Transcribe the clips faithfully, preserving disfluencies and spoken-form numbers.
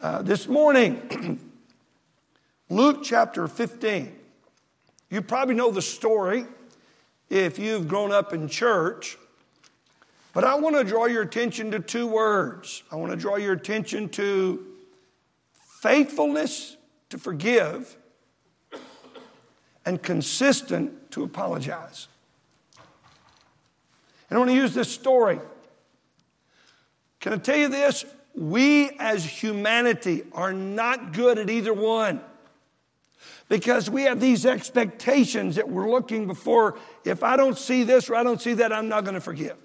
Uh, this morning, Luke chapter fifteen. You probably know the story if you've grown up in church. But I want to draw your attention to two words. I want to draw your attention to faithfulness to forgive and consistent to apologize. And I want to use this story. Can I tell you this? We as humanity are not good at either one. Because we have these expectations that we're looking before. If I don't see this or I don't see that, I'm not going to forgive.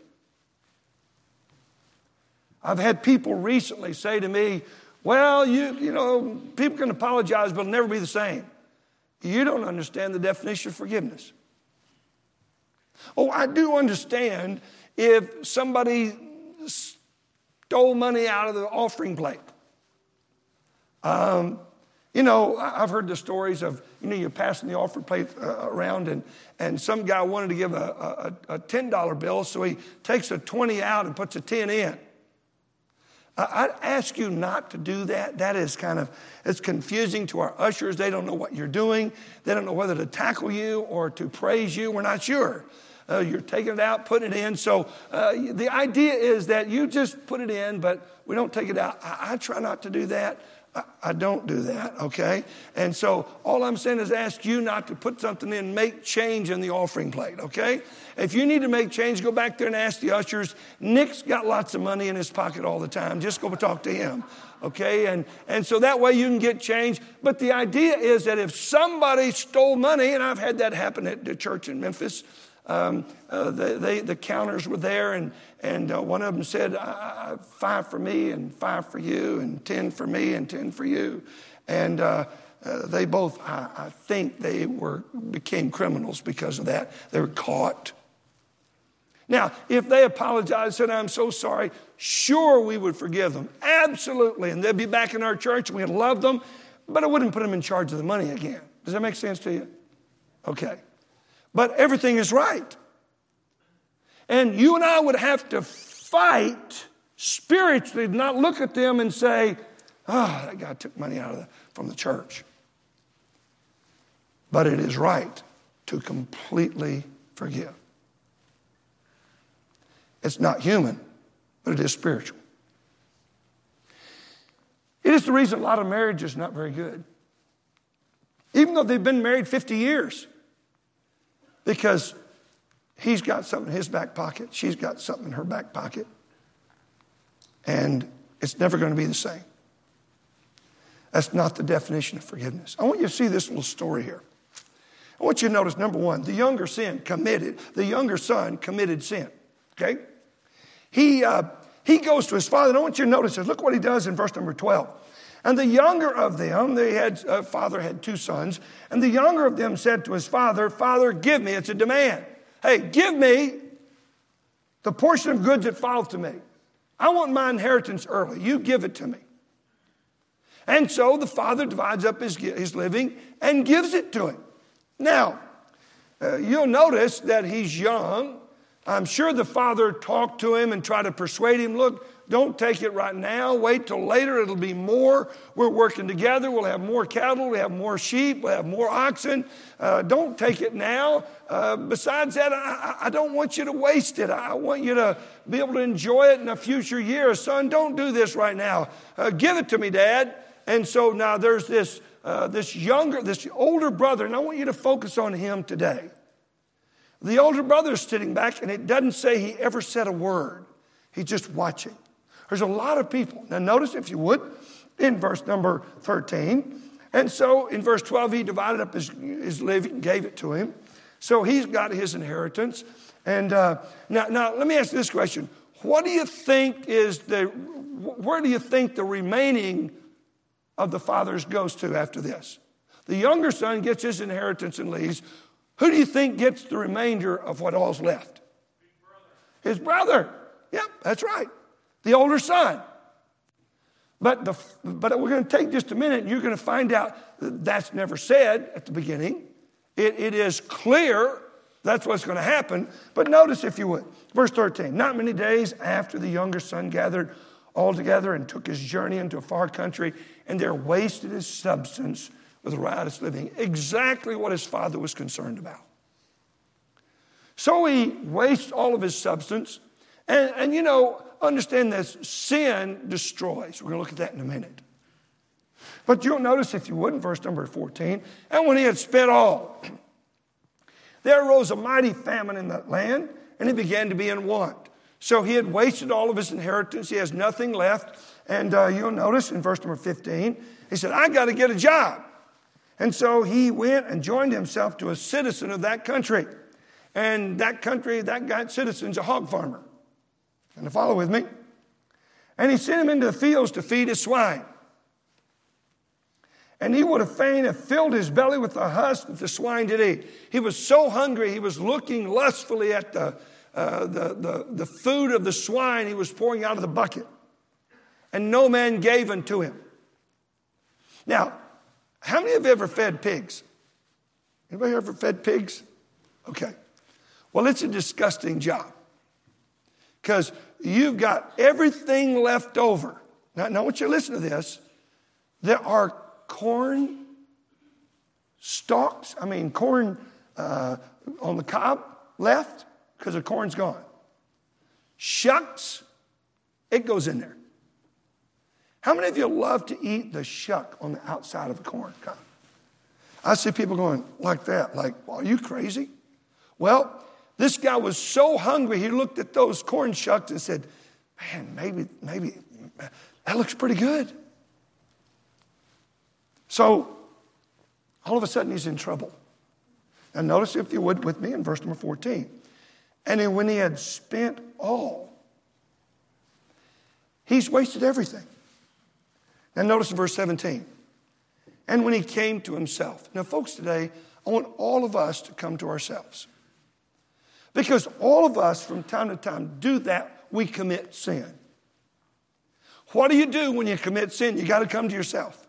I've had people recently say to me, well, you, you know, people can apologize, but it'll never be the same. You don't understand the definition of forgiveness. Oh, I do understand if somebody stole money out of the offering plate. Um, you know, I've heard the stories of, you know, you're passing the offering plate uh, around and, and some guy wanted to give a, a, a ten dollar bill, so he takes a twenty out and puts a ten in. I'd ask you not to do that. That is kind of, it's confusing to our ushers. They don't know what you're doing. They don't know whether to tackle you or to praise you. We're not sure. Uh, you're taking it out, putting it in. So uh, the idea is that you just put it in, but we don't take it out. I, I try not to do that. I, I don't do that, okay? And so all I'm saying is ask you not to put something in, make change in the offering plate, okay? If you need to make change, go back there and ask the ushers. Nick's got lots of money in his pocket all the time. Just go talk to him, okay? And, and so that way you can get change. But the idea is that if somebody stole money, and I've had that happen at the church in Memphis, um, uh, they, they, the counters were there, and, and uh, one of them said, I, I, five for me and five for you, and ten for me and ten for you. And uh, uh, they both, I, I think they were became criminals because of that. They were caught. Now, if they apologized and said, I'm so sorry, sure, we would forgive them. Absolutely. And they'd be back in our church and we'd love them, but I wouldn't put them in charge of the money again. Does that make sense to you? Okay. But everything is right. And you and I would have to fight spiritually, not look at them and say, oh, that guy took money out of the, from the church. But it is right to completely forgive. It's not human, but it is spiritual. It is the reason a lot of marriage is not very good. Even though they've been married fifty years. Because he's got something in his back pocket, she's got something in her back pocket. And it's never going to be the same. That's not the definition of forgiveness. I want you to see this little story here. I want you to notice, number one, the younger sin committed, the younger son committed sin. Okay? He, uh, he goes to his father, and I want you to notice this. Look what he does in verse number twelve. And the younger of them, they had, uh, father had two sons, and the younger of them said to his father, Father, give me, it's a demand. Hey, give me the portion of goods that falls to me. I want my inheritance early. You give it to me. And so the father divides up his, his living and gives it to him. Now, uh, you'll notice that he's young. I'm sure the father talked to him and tried to persuade him, look, don't take it right now. Wait till later. It'll be more. We're working together. We'll have more cattle. We'll have more sheep. We'll have more oxen. Uh, don't take it now. Uh, besides that, I, I don't want you to waste it. I want you to be able to enjoy it in a future year. Son, don't do this right now. Uh, give it to me, Dad. And so now there's this, uh, this younger, this older brother, and I want you to focus on him today. The older brother is sitting back, and it doesn't say he ever said a word. He's just watching. There's a lot of people. Now notice, if you would, in verse number thirteen. And so in verse twelve, he divided up his, his living and gave it to him. So he's got his inheritance. And uh, now, now let me ask you this question. What do you think is the, where do you think the remaining of the fathers goes to after this? The younger son gets his inheritance and leaves. Who do you think gets the remainder of what all's left? His brother. Yep, that's right. The older son. But, the, but we're going to take just a minute, and you're going to find out that that's never said at the beginning. It, it is clear that's what's going to happen. But notice, if you would, verse thirteen. Not many days after the younger son gathered altogether and took his journey into a far country, and there wasted his substance with riotous living. Exactly what his father was concerned about. So he wastes all of his substance. And, and you know, understand this, sin destroys. We're going to look at that in a minute. But you'll notice, if you would, in verse number fourteen, and when he had spent all, there arose a mighty famine in that land, and he began to be in want. So he had wasted all of his inheritance. He has nothing left. And uh, you'll notice in verse number fifteen, he said, I got to get a job. And so he went and joined himself to a citizen of that country. And that country, that guy, citizen's a hog farmer. And to follow with me. And he sent him into the fields to feed his swine. And he would have fain have filled his belly with the husk that the swine did eat. He was so hungry, he was looking lustfully at the, uh, the, the, the food of the swine he was pouring out of the bucket. And no man gave unto him. Now, how many of you ever fed pigs? Anybody ever fed pigs? Okay. Well, it's a disgusting job. Because you've got everything left over. Now, now I want you to listen to this. There are corn stalks, I mean corn uh, on the cob left because the corn's gone. Shucks, it goes in there. How many of you love to eat the shuck on the outside of the corn cob? I see people going like that, like, well, are you crazy? Well, this guy was so hungry, he looked at those corn shucks and said, man, maybe, maybe, that looks pretty good. So, all of a sudden, he's in trouble. And notice, if you would, with me in verse number fourteen. And then when he had spent all, he's wasted everything. Now, notice in verse seventeen. And when he came to himself. Now, folks, today, I want all of us to come to ourselves. Because all of us, from time to time, do that. We commit sin. What do you do when you commit sin? You got to come to yourself.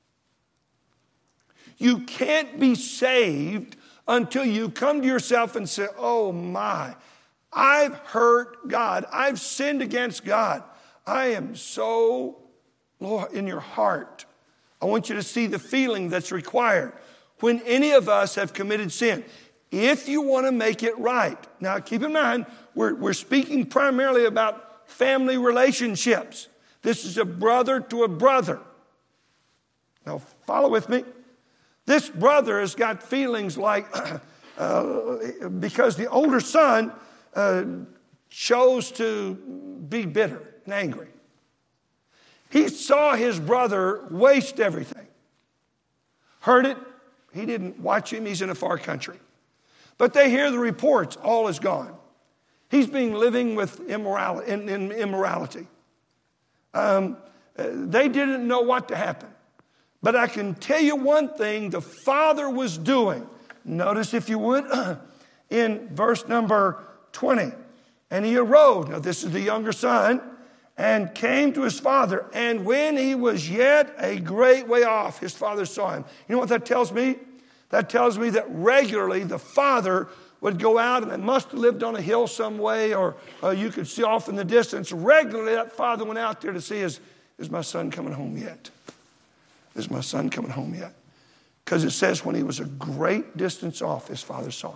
You can't be saved until you come to yourself and say, oh my, I've hurt God. I've sinned against God. I am so, Lord, in your heart. I want you to see the feeling that's required when any of us have committed sin. If you want to make it right. Now, keep in mind, we're, we're speaking primarily about family relationships. This is a brother to a brother. Now, follow with me. This brother has got feelings like, uh, because the older son uh, chose to be bitter and angry. He saw his brother waste everything. Heard it. He didn't watch him. He's in a far country. But they hear the reports. All is gone. He's being living with immorality. In, in immorality. Um, they didn't know what to happen. But I can tell you one thing the father was doing. Notice, if you would, in verse number twenty. And he arose. Now, this is the younger son. And came to his father. And when he was yet a great way off, his father saw him. You know what that tells me? That tells me that regularly the father would go out, and they must have lived on a hill some way, or uh, you could see off in the distance. Regularly that father went out there to see, is, is my son coming home yet? Is my son coming home yet? Because it says when he was a great distance off, his father saw him.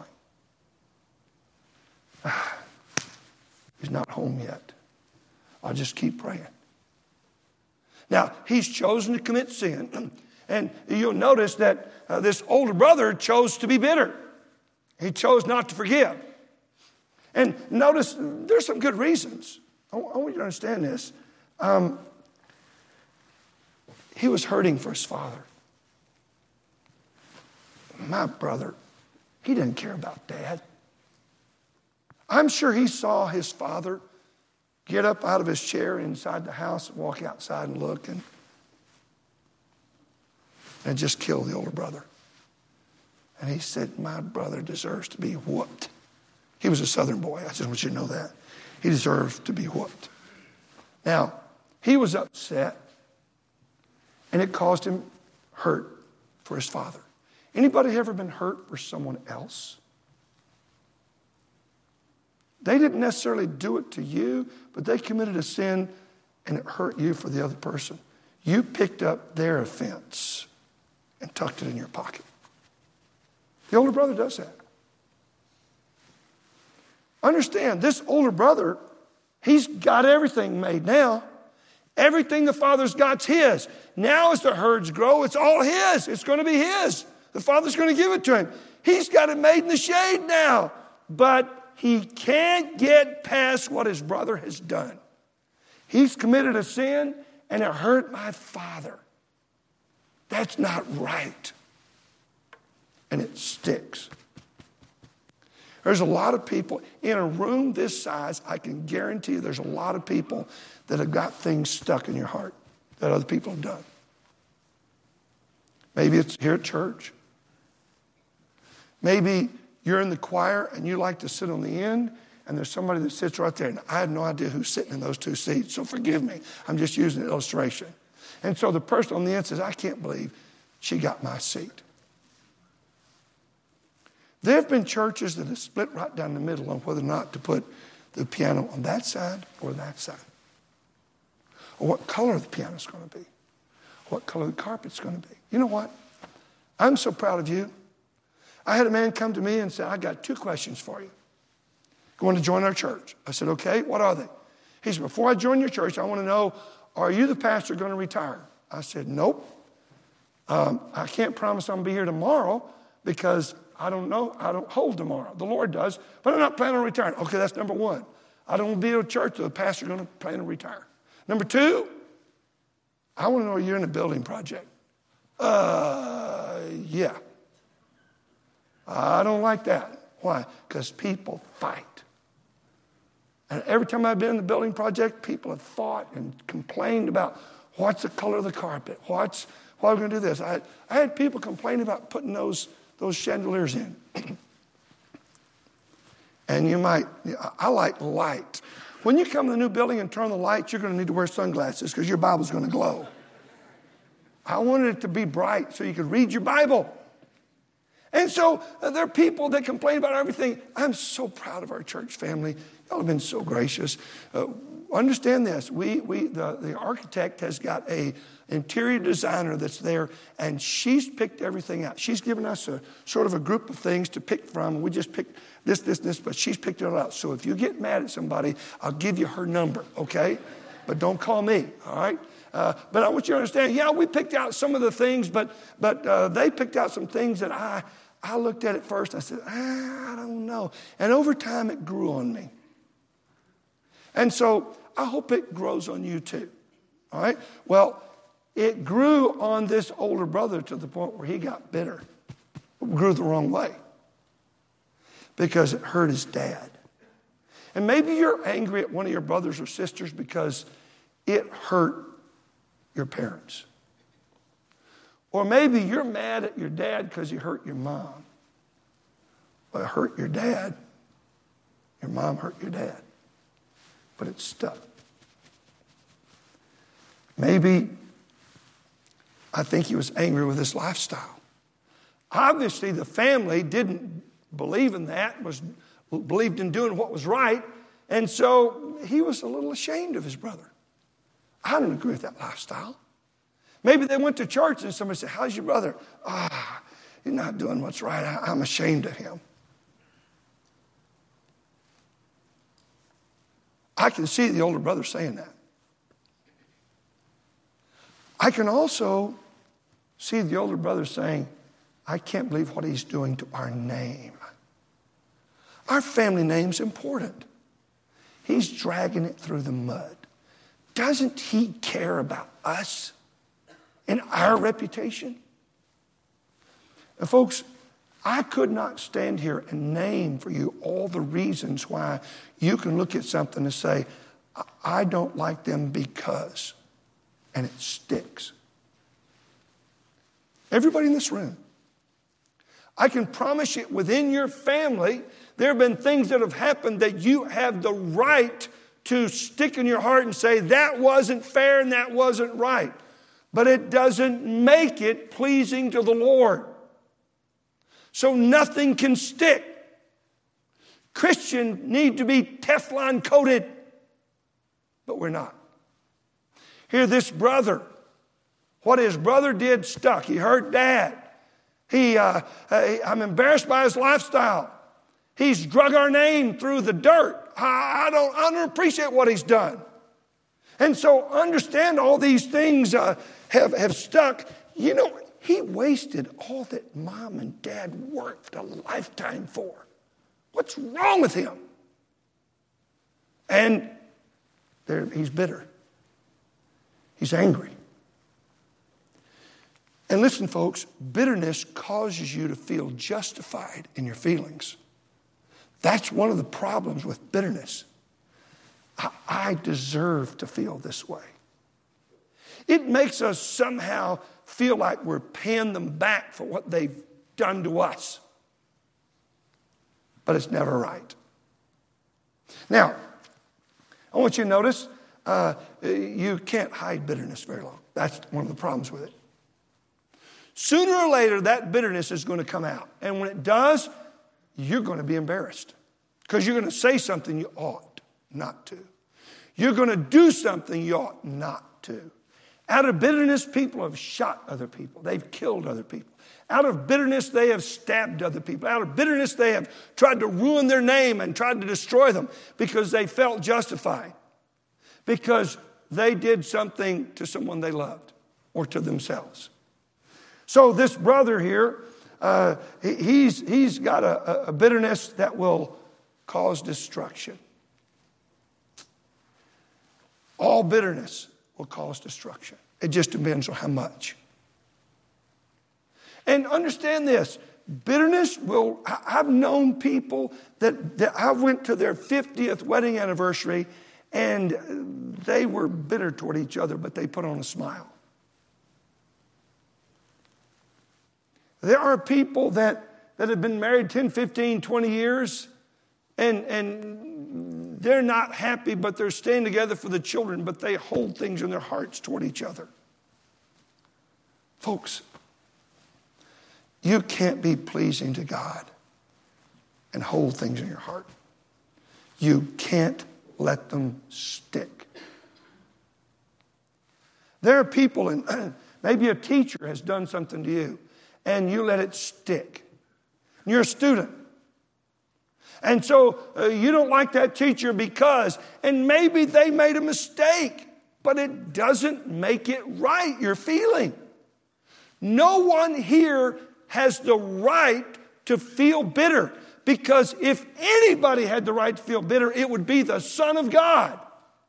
Ah, he's not home yet. I'll just keep praying. Now, he's chosen to commit sin. And you'll notice that uh, this older brother chose to be bitter. He chose not to forgive. And notice, there's some good reasons. I, I want you to understand this. Um, he was hurting for his father. My brother, he didn't care about dad. I'm sure he saw his father get up out of his chair inside the house and walk outside and look and, and just kill the older brother. And he said, my brother deserves to be whooped. He was a southern boy. I just want you to know that. He deserved to be whooped. Now, he was upset, and it caused him hurt for his father. Anybody ever been hurt for someone else? They didn't necessarily do it to you, but they committed a sin, and it hurt you for the other person, you picked up their offense and tucked it in your pocket. The older brother does that. Understand, this older brother, he's got everything made now. Everything the father's got's his. Now as the herds grow, it's all his. It's going to be his. The father's going to give it to him. He's got it made in the shade now. But he can't get past what his brother has done. He's committed a sin and it hurt my father. That's not right. And it sticks. There's a lot of people in a room this size, I can guarantee you there's a lot of people that have got things stuck in your heart that other people have done. Maybe it's here at church. Maybe you're in the choir and you like to sit on the end and there's somebody that sits right there and I have no idea who's sitting in those two seats, so forgive me. I'm just using an illustration. And so the person on the end says, I can't believe she got my seat. There have been churches that have split right down the middle on whether or not to put the piano on that side or that side. Or what color the piano's going to be. What color the carpet's going to be. You know what? I'm so proud of you. I had a man come to me and say, I got two questions for you. You want to join our church? I said, okay, what are they? He said, before I join your church, I want to know, are you the pastor going to retire? I said, nope. Um, I can't promise I'm going to be here tomorrow because I don't know. I don't hold tomorrow. The Lord does. But I'm not planning on retiring. Okay, that's number one. I don't want to be at a church that the pastor's going to plan to retire. Number two, I want to know you're in a building project. Uh, yeah. I don't like that. Why? Because people fight. And every time I've been in the building project, people have fought and complained about what's the color of the carpet? What's, why are we going to do this? I, I had people complain about putting those those chandeliers in. And you might, I like light. When you come to the new building and turn on the lights, you're going to need to wear sunglasses because your Bible's going to glow. I wanted it to be bright so you could read your Bible. And so uh, there are people that complain about everything. I'm so proud of our church family. Y'all have been so gracious. Uh, understand this. We, we, the, the architect has got a interior designer that's there, and she's picked everything out. She's given us a sort of a group of things to pick from. We just picked this, this, this, but she's picked it all out. So if you get mad at somebody, I'll give you her number, okay? But don't call me, all right? Uh, but I want you to understand, yeah, we picked out some of the things, but but uh, they picked out some things that I, I looked at it first. I said, ah, I don't know. And over time, it grew on me. And so I hope it grows on you too, all right? Well, it grew on this older brother to the point where he got bitter. It grew the wrong way because it hurt his dad. And maybe you're angry at one of your brothers or sisters because it hurt your parents. Or maybe you're mad at your dad because he hurt your mom. Well, it hurt your dad. Your mom hurt your dad. But it stuck. Maybe I think he was angry with his lifestyle. Obviously, the family didn't believe in that, was believed in doing what was right, and so he was a little ashamed of his brother. I don't agree with that lifestyle. Maybe they went to church and somebody said, how's your brother? Ah, he's not doing what's right. I, I'm ashamed of him. I can see the older brother saying that. I can also see the older brother saying, I can't believe what he's doing to our name. Our family name's important. He's dragging it through the mud. Doesn't he care about us and our reputation? And folks, I could not stand here and name for you all the reasons why you can look at something and say, I don't like them because, and it sticks. Everybody in this room, I can promise you within your family, there have been things that have happened that you have the right to stick in your heart and say, that wasn't fair and that wasn't right. But it doesn't make it pleasing to the Lord. So nothing can stick. Christians need to be Teflon coated, but we're not. Here, this brother, what his brother did stuck. He hurt Dad. He, uh, I'm embarrassed by his lifestyle. He's drug our name through the dirt. I, I, don't, I don't appreciate what he's done. And so understand all these things uh, have, have stuck. You know, he wasted all that Mom and Dad worked a lifetime for. What's wrong with him? And there, he's bitter. He's angry. And listen, folks, bitterness causes you to feel justified in your feelings. That's one of the problems with bitterness. I, I deserve to feel this way. It makes us somehow feel like we're paying them back for what they've done to us. But it's never right. Now, I want you to notice uh, you can't hide bitterness very long. That's one of the problems with it. Sooner or later, that bitterness is going to come out. And when it does, you're going to be embarrassed. Because you're going to say something you ought not to. You're going to do something you ought not to. Out of bitterness, people have shot other people. They've killed other people. Out of bitterness, they have stabbed other people. Out of bitterness, they have tried to ruin their name and tried to destroy them because they felt justified. Because they did something to someone they loved or to themselves. So this brother here, uh, he's, he's got a, a bitterness that will cause destruction. All bitterness will cause destruction. It just depends on how much. And understand this, bitterness will, I've known people that, that I went to their fiftieth wedding anniversary and they were bitter toward each other, but they put on a smile. There are people that, that have been married ten, fifteen, twenty years and, and they're not happy, but they're staying together for the children, but they hold things in their hearts toward each other. Folks, you can't be pleasing to God and hold things in your heart. You can't let them stick. There are people, and maybe a teacher has done something to you, and you let it stick. You're a student. And so uh, you don't like that teacher because, and maybe they made a mistake, but it doesn't make it right, your feeling. No one here has the right to feel bitter, because if anybody had the right to feel bitter, it would be the Son of God.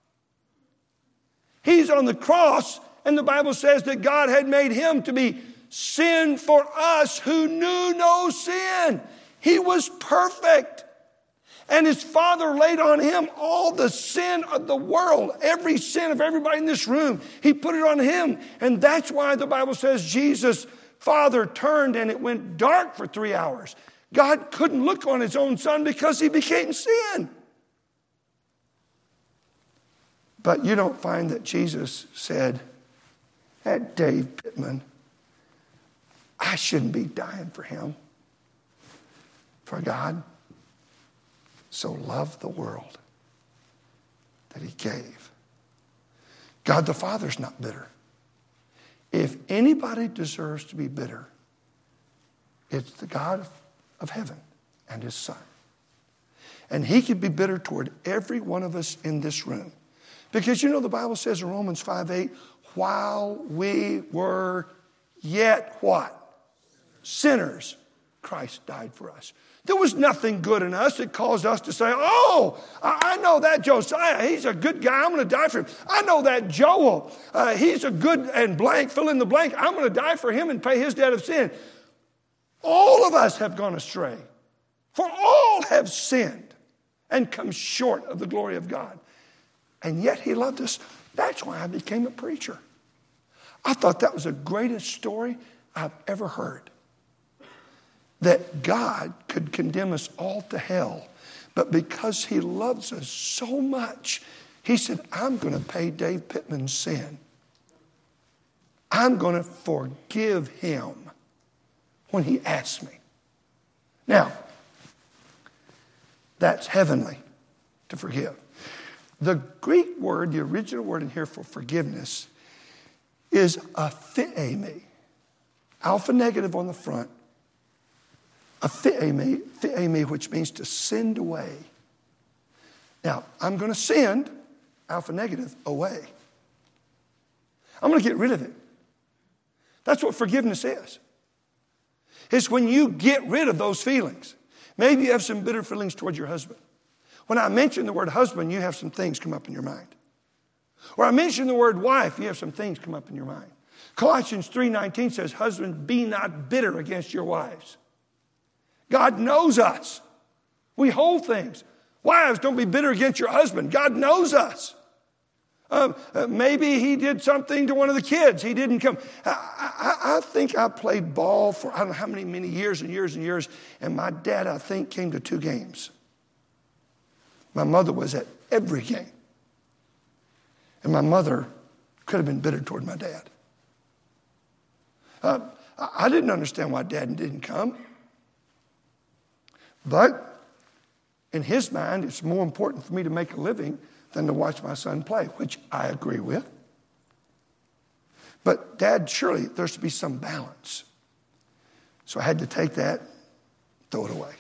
He's on the cross, and the Bible says that God had made him to be sin for us who knew no sin. He was perfect. And his Father laid on him all the sin of the world, every sin of everybody in this room. He put it on him. And that's why the Bible says Jesus' Father turned and it went dark for three hours. God couldn't look on his own Son because he became sin. But you don't find that Jesus said, that Dave Pittman, I shouldn't be dying for him. For God so loved the world that he gave. God the Father's not bitter. If anybody deserves to be bitter, it's the God of heaven and his Son. And he could be bitter toward every one of us in this room. Because you know the Bible says in Romans five eight, while we were yet what? Sinners, Christ died for us. There was nothing good in us that caused us to say, oh, I know that Josiah, he's a good guy, I'm going to die for him. I know that Joel, uh, he's a good and blank, fill in the blank, I'm going to die for him and pay his debt of sin. All of us have gone astray, for all have sinned and come short of the glory of God. And yet he loved us. That's why I became a preacher. I thought that was the greatest story I've ever heard. That God could condemn us all to hell. But because he loves us so much, he said, I'm going to pay Dave Pittman's sin. I'm going to forgive him when he asks me. Now, that's heavenly to forgive. The Greek word, the original word in here for forgiveness, is aphiemi. Alpha negative on the front. Aphiemi, aphiemi, which means to send away. Now, I'm going to send alpha negative away. I'm going to get rid of it. That's what forgiveness is. It's when you get rid of those feelings. Maybe you have some bitter feelings toward your husband. When I mention the word husband, you have some things come up in your mind. Or I mention the word wife, you have some things come up in your mind. Colossians three nineteen says, husbands, be not bitter against your wives. God knows us. We hold things. Wives, don't be bitter against your husband. God knows us. Um, uh, maybe he did something to one of the kids. He didn't come. I, I, I think I played ball for I don't know how many, many years and years and years. And my dad, I think, came to two games. My mother was at every game. And my mother could have been bitter toward my dad. Uh, I didn't understand why Dad didn't come. But in his mind, it's more important for me to make a living than to watch my son play, which I agree with. But Dad, surely there's to be some balance. So I had to take that, throw it away.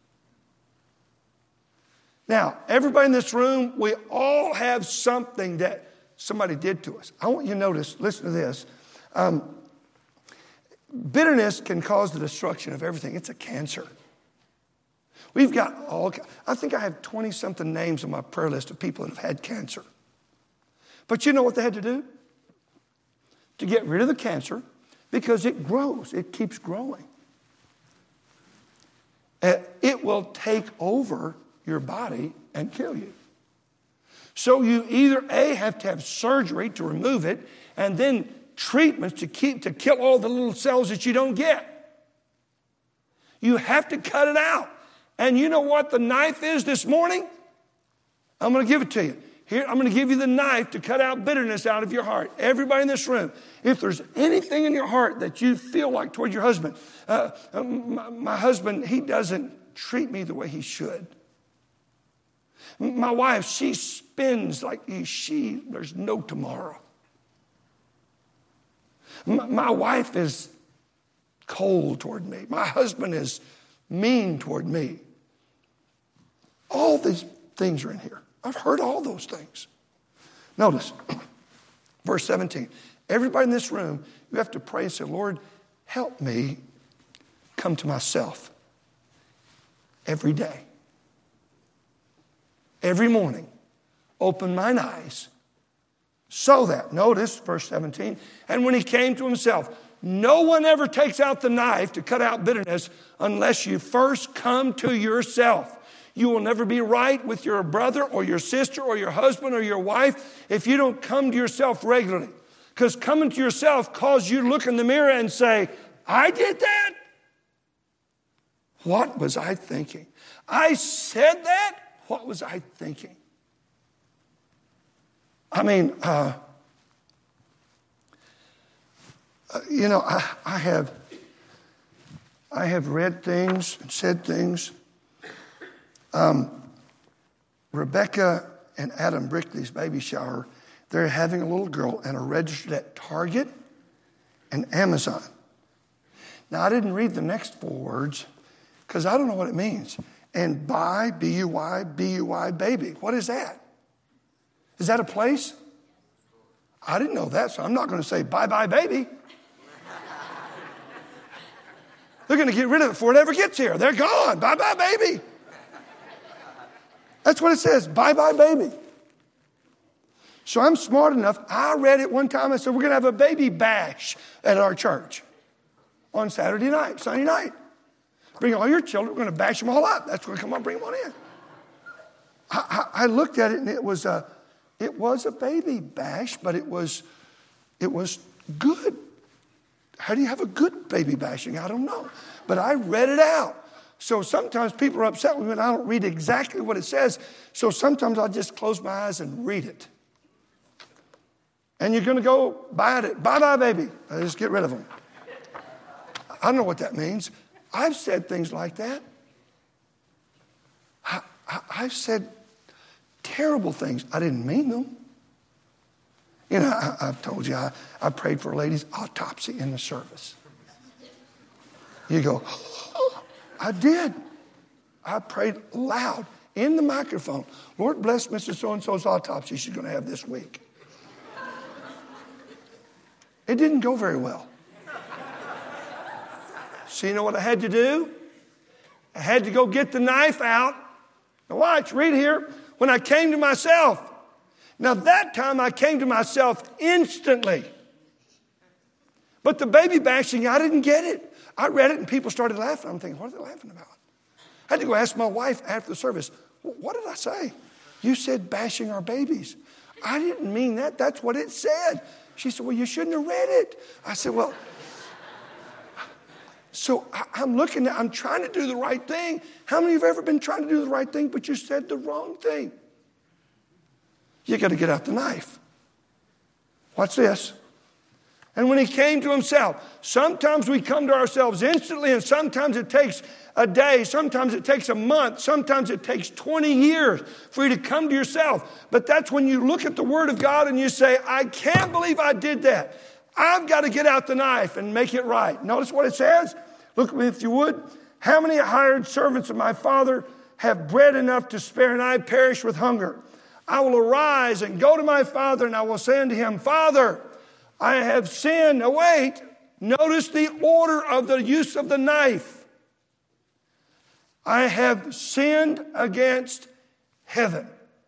Now, everybody in this room, we all have something that somebody did to us. I want you to notice, listen to this. Um, bitterness can cause the destruction of everything. It's a cancer. We've got all, I think I have twenty-something names on my prayer list of people that have had cancer. But you know what they had to do? To get rid of the cancer, because it grows. It keeps growing. Uh, it will take over your body and kill you. So you either A, have to have surgery to remove it, and then treatments to keep to kill all the little cells that you don't get. You have to cut it out. And you know what the knife is this morning? I'm going to give it to you. Here, I'm going to give you the knife to cut out bitterness out of your heart. Everybody in this room, if there's anything in your heart that you feel like toward your husband, uh, my, my husband, he doesn't treat me the way he should. My wife, she spins like she, there's no tomorrow. My, my wife is cold toward me. My husband is mean toward me. All these things are in here. I've heard all those things. Notice, verse seventeen. Everybody in this room, you have to pray and say, Lord, help me come to myself every day. Every morning, open mine eyes so that, notice verse seventeen, and when he came to himself, no one ever takes out the knife to cut out bitterness unless you first come to yourself. You will never be right with your brother or your sister or your husband or your wife if you don't come to yourself regularly. Because coming to yourself causes you to look in the mirror and say, I did that? What was I thinking? I said that? What was I thinking? I mean, uh, uh, you know, I, I have I have read things and said things. Um, Rebecca and Adam Brickley's baby shower, they're having a little girl and are registered at Target and Amazon. Now, I didn't read the next four words because I don't know what it means. And buy, B U Y, B U Y, baby. What is that? Is that a place? I didn't know that, so I'm not going to say bye-bye, baby. They're going to get rid of it before it ever gets here. They're gone. Bye-bye, baby. That's what it says, bye-bye, baby. So I'm smart enough. I read it one time. I said, we're going to have a baby bash at our church on Saturday night, Sunday night. Bring all your children. We're going to bash them all up. That's going to come on, bring them on in. I, I, I looked at it, and it was a, it was a baby bash, but it was, it was good. How do you have a good baby bashing? I don't know. But I read it out. So sometimes people are upset with me and I don't read exactly what it says. So sometimes I'll just close my eyes and read it. And you're going to go buy it. Bye-bye, baby. I just get rid of them. I don't know what that means. I've said things like that. I, I, I've said terrible things. I didn't mean them. You know, I, I've told you, I, I prayed for a lady's autopsy in the service. You go, oh, I did. I prayed loud in the microphone. Lord bless Missus So-and-so's autopsy she's going to have this week. It didn't go very well. So you know what I had to do? I had to go get the knife out. Now watch, read here. When I came to myself. Now that time I came to myself instantly. But the baby bashing, I didn't get it. I read it and people started laughing. I'm thinking, what are they laughing about? I had to go ask my wife after the service, what did I say? You said bashing our babies. I didn't mean that. That's what it said. She said, well, you shouldn't have read it. I said, well, so I'm looking at, I'm trying to do the right thing. How many of you have ever been trying to do the right thing, but you said the wrong thing? You got to get out the knife. Watch this. And when he came to himself, sometimes we come to ourselves instantly, and sometimes it takes a day, sometimes it takes a month, sometimes it takes twenty years for you to come to yourself. But that's when you look at the Word of God and you say, I can't believe I did that. I've got to get out the knife and make it right. Notice what it says. Look at me if you would. How many hired servants of my father have bread enough to spare, and I perish with hunger? I will arise and go to my father, and I will say unto him, Father, I have sinned. Now wait, notice the order of the use of the knife. I have sinned against heaven.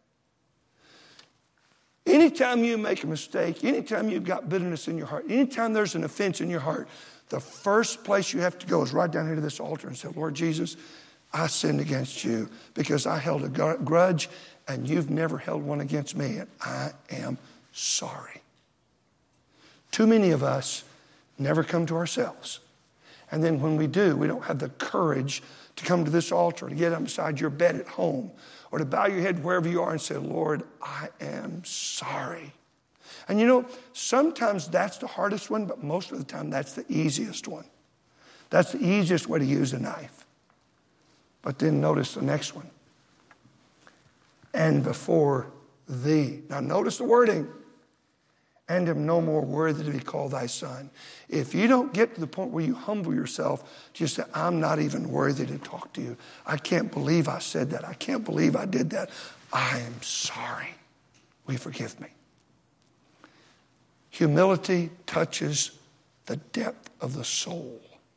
Anytime you make a mistake, anytime you've got bitterness in your heart, anytime there's an offense in your heart, the first place you have to go is right down here to this altar and say, Lord Jesus, I sinned against you because I held a grudge and you've never held one against me, and I am sorry. Too many of us never come to ourselves. And then when we do, we don't have the courage to come to this altar, to get up beside your bed at home, or to bow your head wherever you are and say, Lord, I am sorry. And you know, sometimes that's the hardest one, but most of the time that's the easiest one. That's the easiest way to use a knife. But then notice the next one. And before thee. Now notice the wording. And am no more worthy to be called thy son. If you don't get to the point where you humble yourself, just say, I'm not even worthy to talk to you. I can't believe I said that. I can't believe I did that. I am sorry. Will you forgive me? Humility touches the depth of the soul.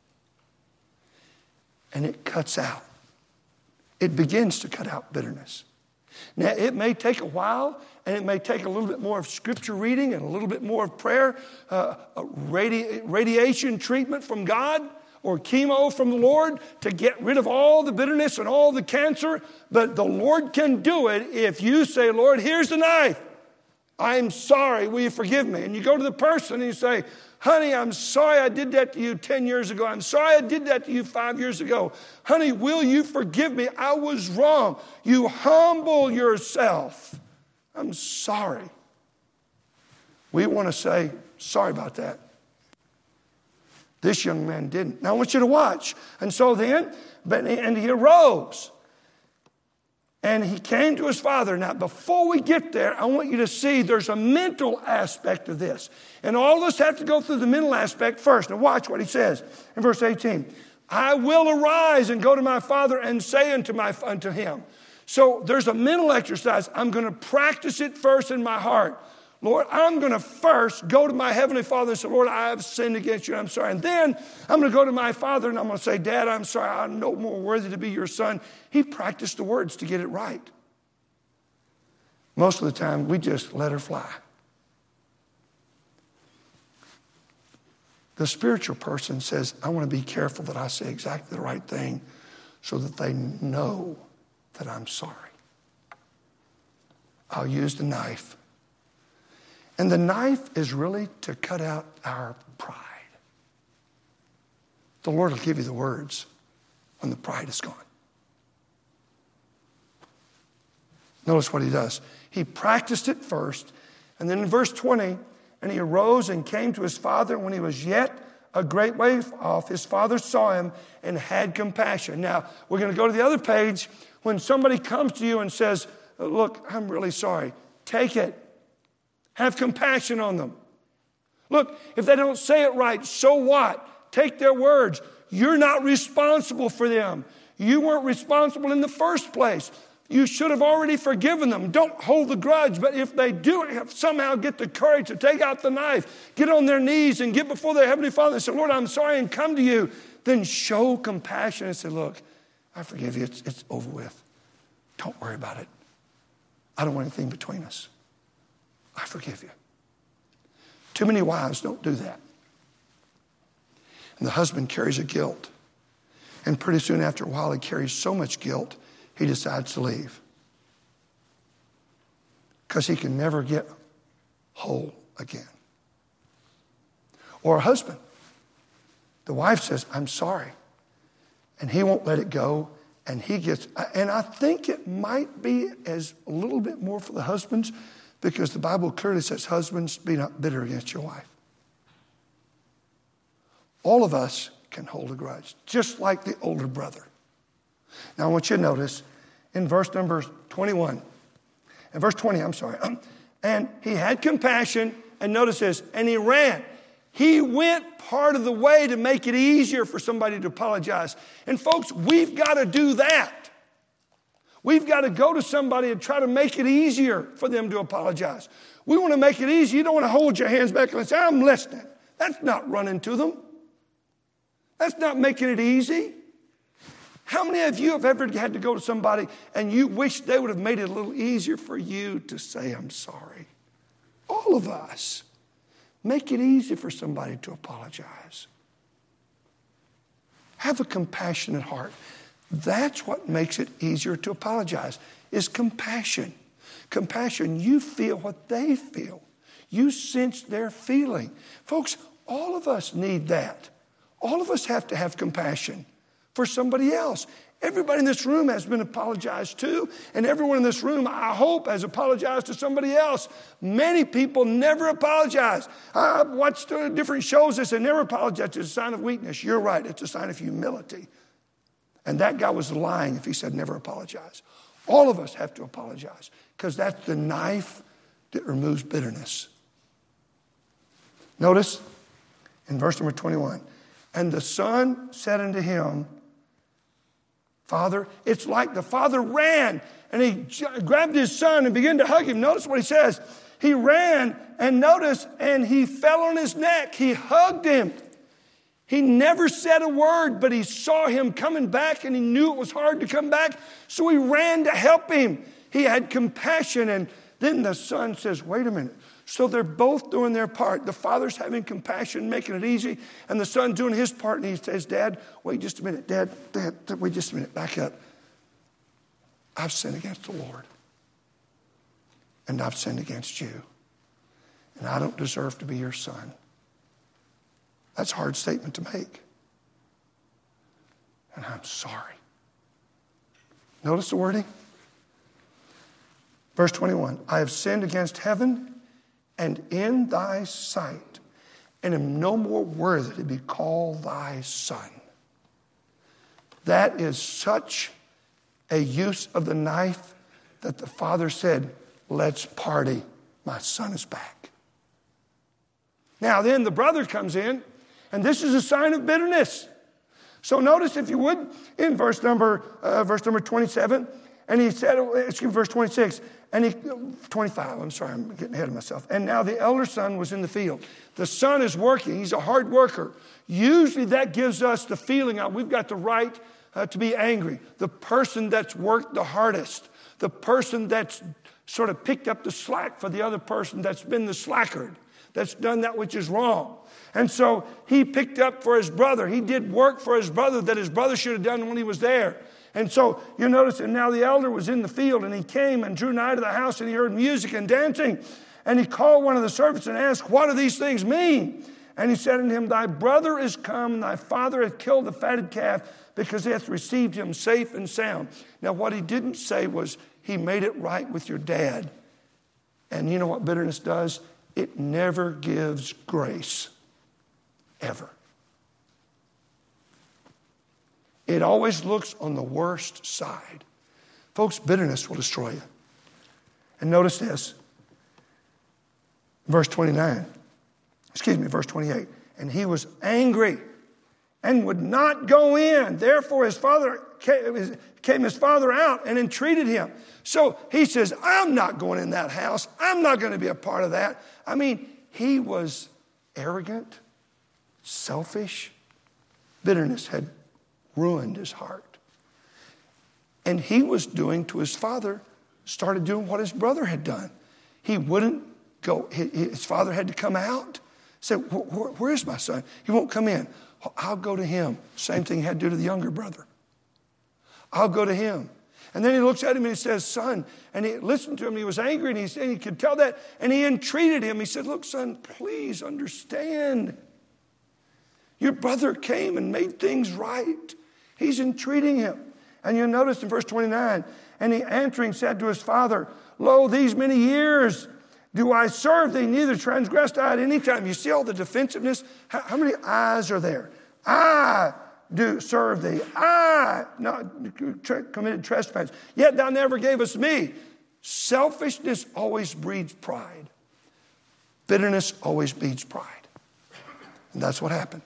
And it cuts out. It begins to cut out bitterness. Now, it may take a while, and it may take a little bit more of scripture reading and a little bit more of prayer, uh, radi- radiation treatment from God or chemo from the Lord to get rid of all the bitterness and all the cancer. But the Lord can do it if you say, Lord, here's the knife. I'm sorry. Will you forgive me? And you go to the person and you say, honey, I'm sorry I did that to you ten years ago. I'm sorry I did that to you five years ago. Honey, will you forgive me? I was wrong. You humble yourself. I'm sorry. We want to say, sorry about that. This young man didn't. Now I want you to watch. And so then, but and he arose. And he came to his father. Now, before we get there, I want you to see there's a mental aspect of this. And all of us have to go through the mental aspect first. Now, watch what he says in verse eighteen. I will arise and go to my father and say unto, my, unto him. So there's a mental exercise. I'm going to practice it first in my heart. Lord, I'm going to first go to my heavenly Father and say, Lord, I have sinned against you. I'm sorry. And then I'm going to go to my father and I'm going to say, Dad, I'm sorry. I'm no more worthy to be your son. He practiced the words to get it right. Most of the time, we just let her fly. The spiritual person says, I want to be careful that I say exactly the right thing so that they know that I'm sorry. I'll use the knife. And the knife is really to cut out our pride. The Lord will give you the words when the pride is gone. Notice what he does. He practiced it first. And then in verse twenty, and he arose and came to his father. When he was yet a great way off, his father saw him and had compassion. Now, we're going to go to the other page. When somebody comes to you and says, look, I'm really sorry. Take it. Have compassion on them. Look, if they don't say it right, so what? Take their words. You're not responsible for them. You weren't responsible in the first place. You should have already forgiven them. Don't hold the grudge, but if they do somehow get the courage to take out the knife, get on their knees and get before their Heavenly Father and say, Lord, I'm sorry, and come to you, then show compassion and say, look, I forgive you. It's, it's over with. Don't worry about it. I don't want anything between us. I forgive you. Too many wives don't do that. And the husband carries a guilt. And pretty soon after a while, he carries so much guilt, he decides to leave. Because he can never get whole again. Or a husband. The wife says, I'm sorry. And he won't let it go. And he gets, and I think it might be as a little bit more for the husbands, because the Bible clearly says, husbands, be not bitter against your wife. All of us can hold a grudge, just like the older brother. Now I want you to notice in verse number twenty-one, in verse twenty, I'm sorry, and he had compassion, and notice this, and he ran. He went part of the way to make it easier for somebody to apologize. And folks, we've got to do that. We've got to go to somebody and try to make it easier for them to apologize. We want to make it easy. You don't want to hold your hands back and say, I'm listening. That's not running to them. That's not making it easy. How many of you have ever had to go to somebody and you wish they would have made it a little easier for you to say, I'm sorry? All of us. Make it easy for somebody to apologize. Have a compassionate heart. That's what makes it easier to apologize, is compassion. Compassion, you feel what they feel. You sense their feeling. Folks, all of us need that. All of us have to have compassion for somebody else. Everybody in this room has been apologized to, and everyone in this room, I hope, has apologized to somebody else. Many people never apologize. I've watched different shows that say never apologize. It's a sign of weakness. You're right. It's a sign of humility. And that guy was lying if he said never apologize. All of us have to apologize because that's the knife that removes bitterness. Notice in verse number twenty-one, and the son said unto him, Father, it's like the father ran and he grabbed his son and began to hug him. Notice what he says. He ran and notice, and he fell on his neck. He hugged him. He never said a word, but he saw him coming back and he knew it was hard to come back. So he ran to help him. He had compassion. And then the son says, wait a minute. So they're both doing their part. The father's having compassion, making it easy, and the son doing his part. And he says, Dad, wait just a minute. Dad, Dad, wait just a minute. Back up. I've sinned against the Lord. And I've sinned against you. And I don't deserve to be your son. That's a hard statement to make. And I'm sorry. Notice the wording. Verse twenty-one. I have sinned against heaven and in thy sight, and am no more worthy to be called thy son. That is such a use of the knife that the father said, let's party. My son is back. Now then the brother comes in, and this is a sign of bitterness. So notice, if you would, in verse number uh, verse number twenty-seven, and he said, excuse me, verse twenty-six, and he, twenty-five, I'm sorry, I'm getting ahead of myself. And now the elder son was in the field. The son is working. He's a hard worker. Usually that gives us the feeling of we've got the right uh, to be angry. The person that's worked the hardest. The person that's sort of picked up the slack for the other person that's been the slackard, that's done that which is wrong. And so he picked up for his brother. He did work for his brother that his brother should have done when he was there. And so you notice, and now the elder was in the field, and he came and drew nigh to the house, and he heard music and dancing. And he called one of the servants and asked, what do these things mean? And he said unto him, thy brother is come, and thy father hath killed the fatted calf, because he hath received him safe and sound. Now what he didn't say was, he made it right with your dad. And you know what bitterness does? It never gives grace. Ever. It always looks on the worst side. Folks, bitterness will destroy you. And notice this. Verse twenty-nine. Excuse me, verse twenty-eight. And he was angry and would not go in. Therefore his father came, came his father out and entreated him. So he says, I'm not going in that house. I'm not going to be a part of that. I mean, he was arrogant, selfish. Bitterness had ruined his heart. And he was doing to his father, started doing what his brother had done. He wouldn't go. His father had to come out. Said, where's my son? He won't come in. I'll go to him. Same thing he had to do to the younger brother. I'll go to him. And then he looks at him and he says, son. And he listened to him. He was angry and he, said, he could tell that. And he entreated him. He said, look, son, please understand. Your brother came and made things right. He's entreating him. And you'll notice in verse twenty-nine, and he answering said to his father, lo, these many years do I serve thee, neither transgressed I at any time. You see all the defensiveness? How, how many I's are there? I do serve thee. I not committed trespass. Yet thou never gavest me. Selfishness always breeds pride. Bitterness always breeds pride. And that's what happened.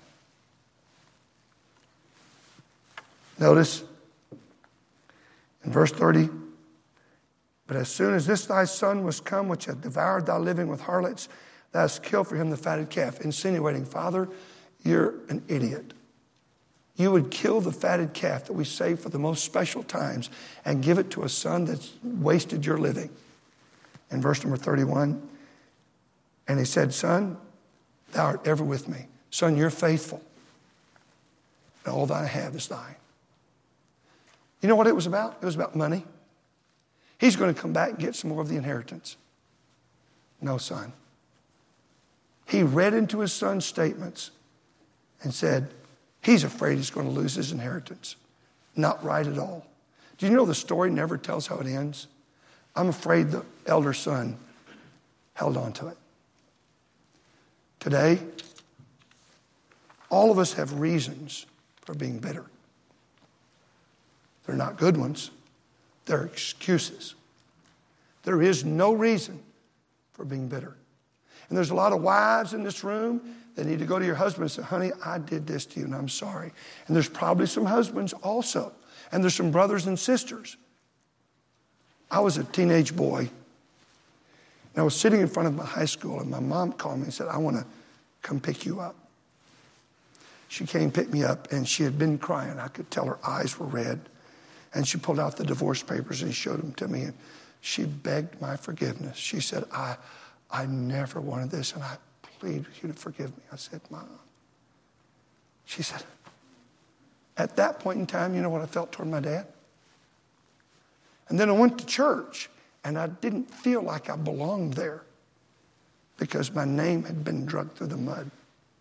Notice in verse thirty, but as soon as this thy son was come, which hath devoured thy living with harlots, thou hast killed for him the fatted calf, insinuating, Father, you're an idiot. You would kill the fatted calf that we save for the most special times and give it to a son that's wasted your living. In verse number thirty-one, and he said, son, thou art ever with me. Son, you're faithful. And all that I have is thine. You know what it was about? It was about money. He's going to come back and get some more of the inheritance. No, son. He read into his son's statements and said, he's afraid he's going to lose his inheritance. Not right at all. Do you know the story never tells how it ends? I'm afraid the elder son held on to it. Today, all of us have reasons for being bitter. They're not good ones. They're excuses. There is no reason for being bitter. And there's a lot of wives in this room that need to go to your husband and say, honey, I did this to you and I'm sorry. And there's probably some husbands also. And there's some brothers and sisters. I was a teenage boy. And I was sitting in front of my high school and my mom called me and said, I want to come pick you up. She came pick me up and she had been crying. I could tell her eyes were red. And she pulled out the divorce papers and showed them to me. And she begged my forgiveness. She said, I, I never wanted this, and I plead with you to forgive me. I said, Mom. She said, at that point in time, you know what I felt toward my dad? And then I went to church, and I didn't feel like I belonged there because my name had been dragged through the mud.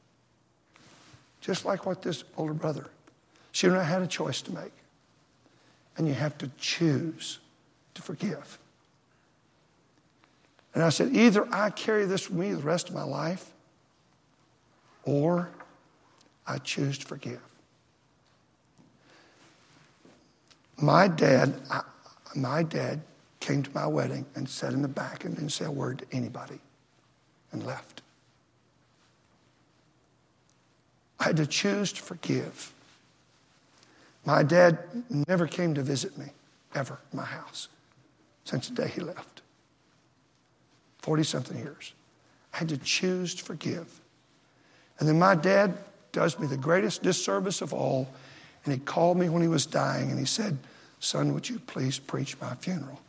Just like what this older brother. She and I had a choice to make. And you have to choose to forgive. And I said, either I carry this with me the rest of my life, or I choose to forgive. My dad, I, my dad came to my wedding and sat in the back and didn't say a word to anybody and left. I had to choose to forgive. My dad never came to visit me, ever, in my house, since the day he left. forty-something years. I had to choose to forgive. And then my dad does me the greatest disservice of all, and he called me when he was dying, and he said, son, would you please preach my funeral?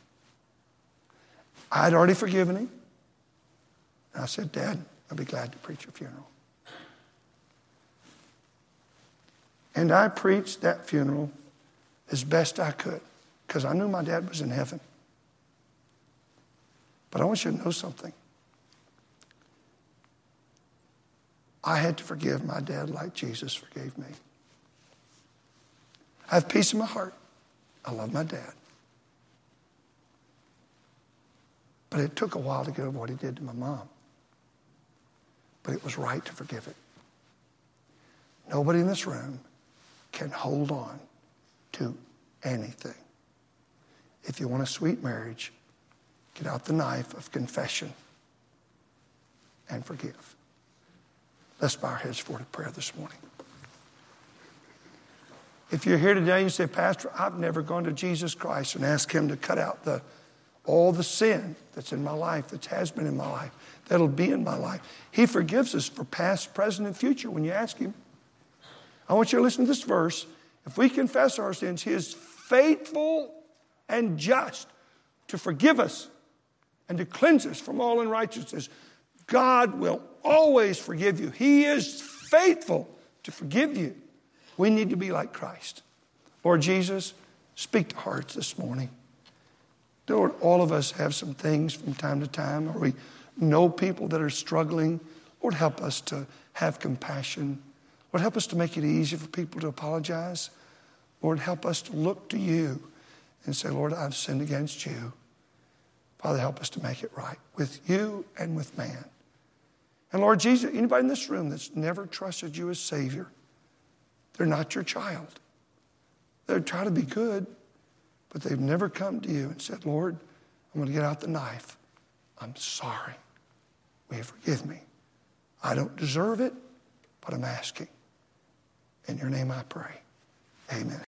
I had already forgiven him. And I said, Dad, I'd be glad to preach your funeral. And I preached that funeral as best I could because I knew my dad was in heaven. But I want you to know something. I had to forgive my dad like Jesus forgave me. I have peace in my heart. I love my dad. But it took a while to get over what he did to my mom. But it was right to forgive it. Nobody in this room can hold on to anything. If you want a sweet marriage, Get out the knife of confession and forgive. Let's bow our heads forward to prayer this morning. If you're here today and you say, Pastor, I've never gone to Jesus Christ and asked him to cut out the all the sin that's in my life, that has been in my life, that'll be in my life. He forgives us for past, present, and future when you ask him. I want you to listen to this verse. If we confess our sins, he is faithful and just to forgive us and to cleanse us from all unrighteousness. God will always forgive you. He is faithful to forgive you. We need to be like Christ. Lord Jesus, speak to hearts this morning. Lord, all of us have some things from time to time, or we know people that are struggling. Lord, help us to have compassion. Lord, help us to make it easy for people to apologize. Lord, help us to look to you and say, Lord, I've sinned against you. Father, help us to make it right with you and with man. And Lord Jesus, anybody in this room that's never trusted you as Savior, they're not your child. They try to be good, but they've never come to you and said, Lord, I'm going to get out the knife. I'm sorry. Will you forgive me? I don't deserve it, but I'm asking. In your name I pray. Amen.